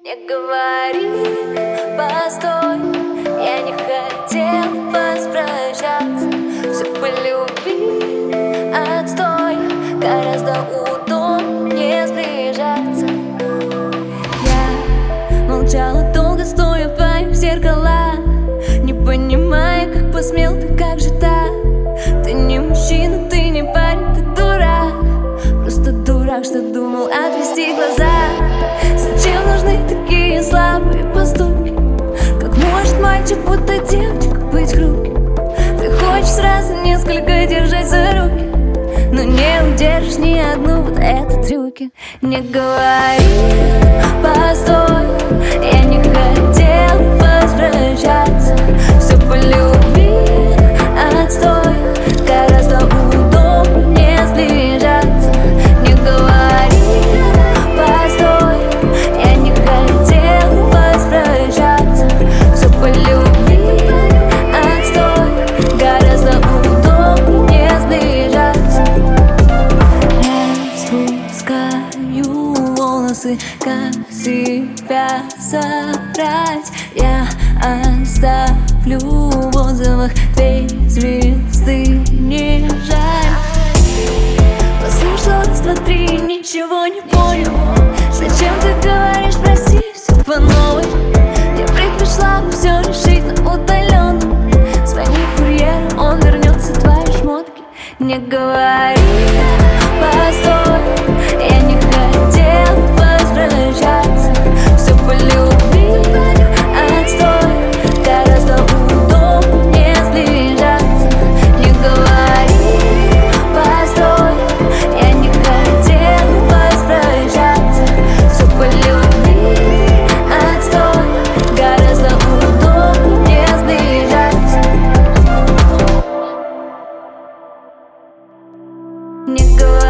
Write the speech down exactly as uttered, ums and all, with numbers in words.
Не говори, постой, я не хотел возвращаться. Все по любви, отстой, гораздо удобнее сближаться. Я молчала долго, стоя в твоих зеркалах, не понимая, как посмел ты, как же так? Ты не мужчина, ты не парень, ты дурак. Просто дурак, что думал отвести глаза. Зачем нужны такие слабые поступки? Как может мальчик, будто девочка, быть хрупким? Ты хочешь сразу несколько держать за руки, но не удержишь ни одну, вот это трюки. Не говори, постой, я не хотел возвращаться. Все по любви, отстой, гораздо удобнее сближаться. Не говори, постой, я не хотел возвращаться. Все по любви, отстой, гораздо удобнее сближаться. Распускаю волосы, как себя собрать. Я оставлю в отзывах две звезды, не жаль. Послушал раз, два, три, ничего не понял. Зачем ты говоришь, прости, все по новой? Я предпочла бы все решить на удаленном. Звони курьеру, он вернется, твои шмотки. Не говори, постой, я не хотел возвращаться. Все по любви, отстой, гораздо удобнее сближаться. Не говори, постой, я не хотел возвращаться. Все по любви, отстой, гораздо удобнее сближаться. Не говори.